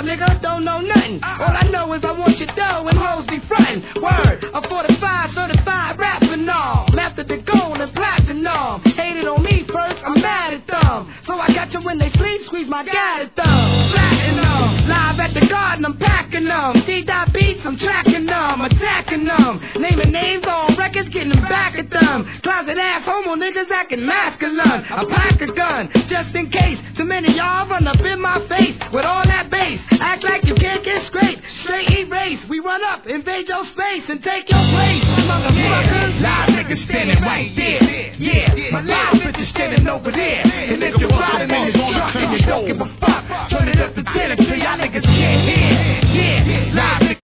nigga, don't know nothing. All I know is I want your dough and hoes be frontin'. Word, I'm 45, certified rapping all. Master the gold and platinum. Hated on me first, I'm mad at them. So I got you when they sleep, squeeze my guided thumb. Flatten them, live at the garden, I'm packing them. D-dot beats, I'm tracking them, attacking them. Naming names on records, getting them back at them. Closet ass homo niggas acting masculine. I pack a gun, just in case. Too many y'all run up in my face with all that bass. Act like you can't get straight, straight erase. We run up, invade your space, and take your place.